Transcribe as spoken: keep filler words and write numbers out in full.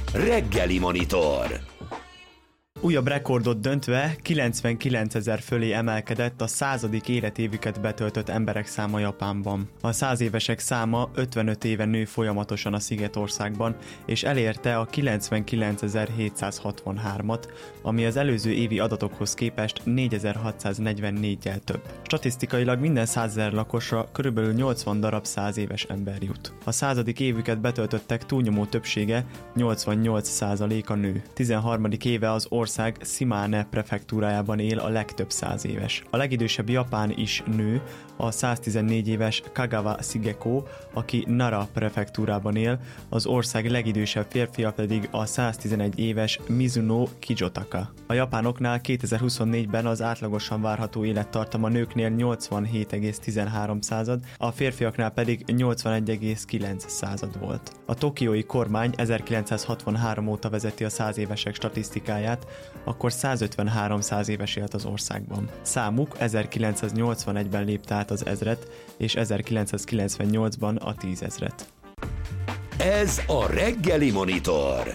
Reggeli Monitor. Újabb rekordot döntve kilencvenkilencezer fölé emelkedett a századik életévüket betöltött emberek száma Japánban. A száz évesek száma ötvenöt éve nő folyamatosan a Szigetországban, és elérte a kilencvenkilencezer-hétszázhatvanhármat, ami az előző évi adatokhoz képest négyezer-hatszáznegyvennégyel több. Statisztikailag minden százezer lakosra körülbelül nyolcvan darab száz éves ember jut. A századik évüket betöltöttek túlnyomó többsége, nyolcvannyolc százaléka nő. tizenharmadik éve az ország ország Shimane prefektúrájában él a legtöbb száz éves. A legidősebb japán is nő, a száztizennégy éves Kagawa Shigeko, aki Nara prefektúrában él, az ország legidősebb férfia pedig a száztizenegy éves Mizuno Kijotaka. A japánoknál kétezer-huszonnégyben az átlagosan várható élettartam a nőknél nyolcvanhét egész tizenhárom század, a férfiaknál pedig nyolcvanegy egész kilenc század volt. A tokiói kormány ezerkilencszázhatvanhárom óta vezeti a száz évesek statisztikáját, akkor százötvenhárom száz éves élt az országban. Számuk ezerkilencszáznyolcvanegyben lépte át az ezret, és ezerkilencszázkilencvennyolcban a tízezret. Ez a Reggeli Monitor.